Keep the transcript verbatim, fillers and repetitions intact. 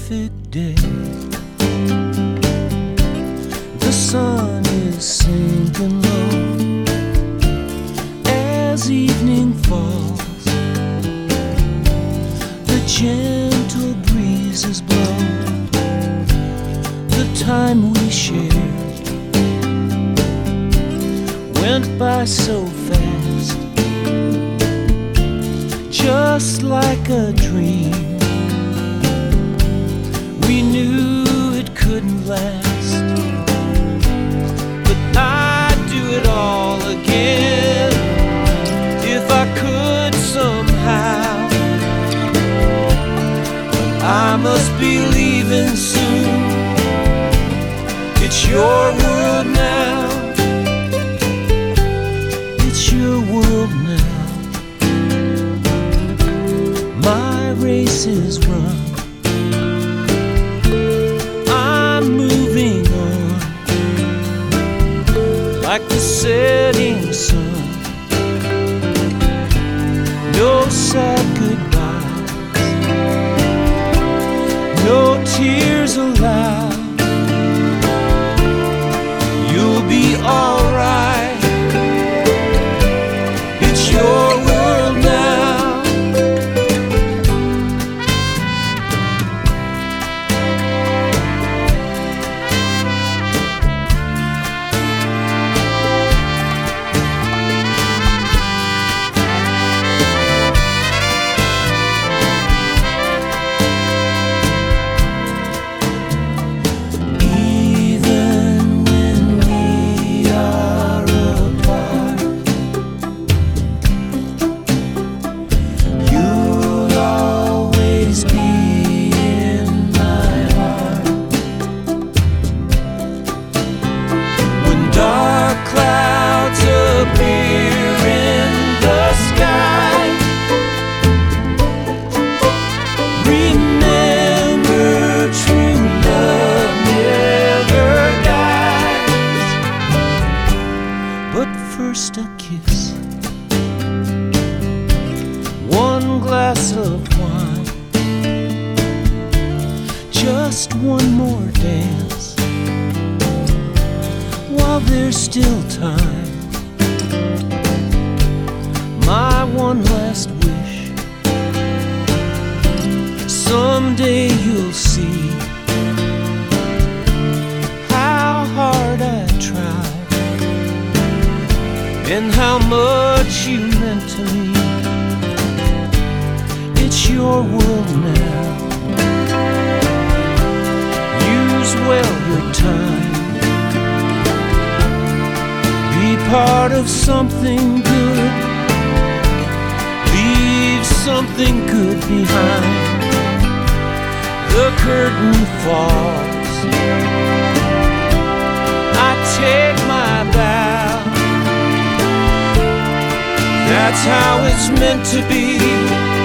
perfect day. The sun is sinking low as evening falls. The gentle breezes blow. The time we shared went by so fast, just like a dream. We knew it couldn't last, but I'd do it all again if I could somehow. But I must be leaving soon. It's your world now. It's your world now. My race is run. I'm moving on like the setting sun. No sad goodbyes, no tears allowed. You'll be alright. It's your world now. First a kiss, one glass of wine, just one more dance while there's still time. My one last wish, someday you'll see how hard I tried and how much you meant to me. It's your world now. Use well your time. Be part of something good. Leave something good behind. The curtain falls. I take my bow. That's how it's meant to be.